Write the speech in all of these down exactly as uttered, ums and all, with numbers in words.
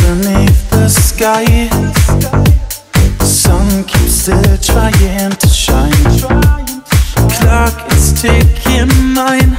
beneath the sky. Sun keeps still trying to shine. Clock is ticking nine.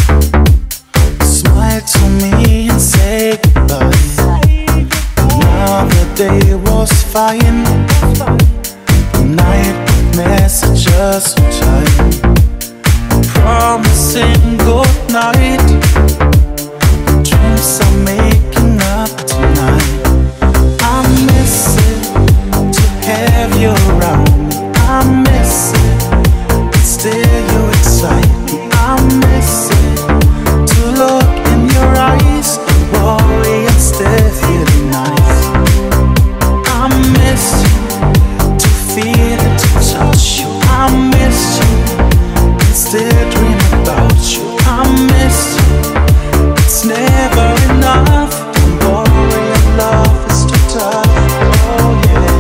Smile to me and say goodbye. Another day was fine. The night with messages of time. Promising good night. Dreams are making up tonight. I miss it to have you around me. I miss it, but still you excite me. I miss it to look in your eyes and worry and still feeling nice. I miss you to feel it, to touch you. I miss you and still dream about you. I miss you, it's never enough. Don't worry, your love is too tough. Oh yeah.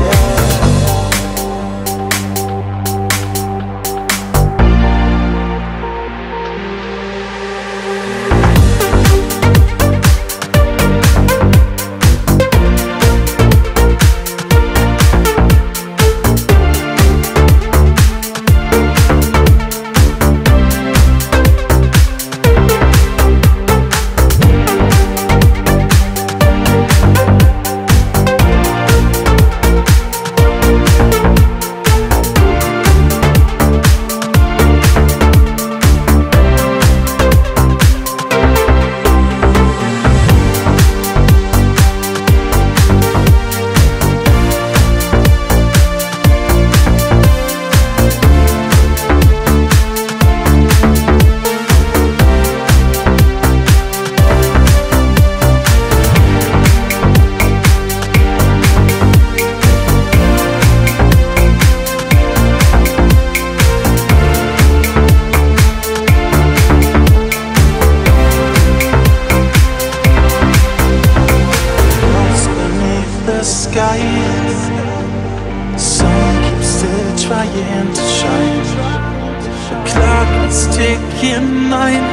Sun keeps still trying to shine. The clock is ticking nine.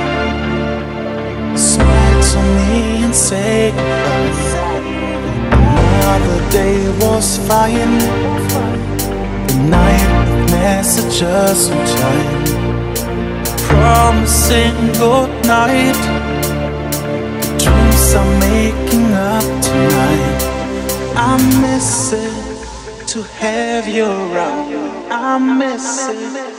Smile to me and say goodbye. Another day was fine. The night with messages of time. Promising good night. The dreams are making up tonight. I miss it to have you around. I miss it.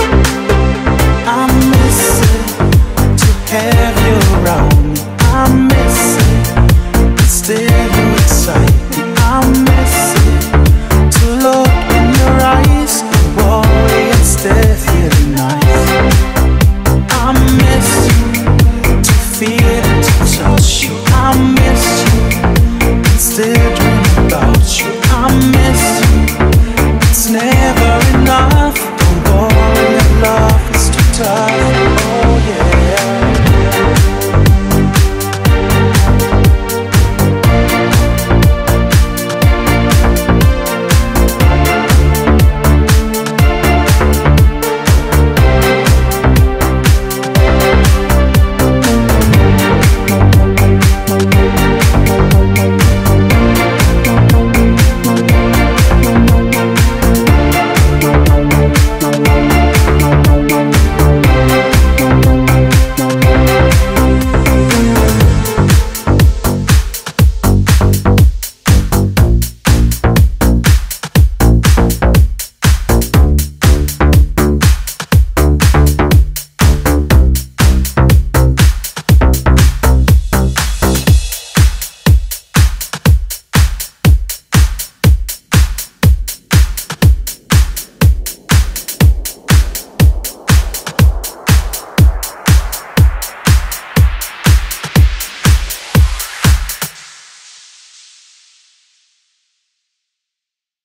Have you around me. I'm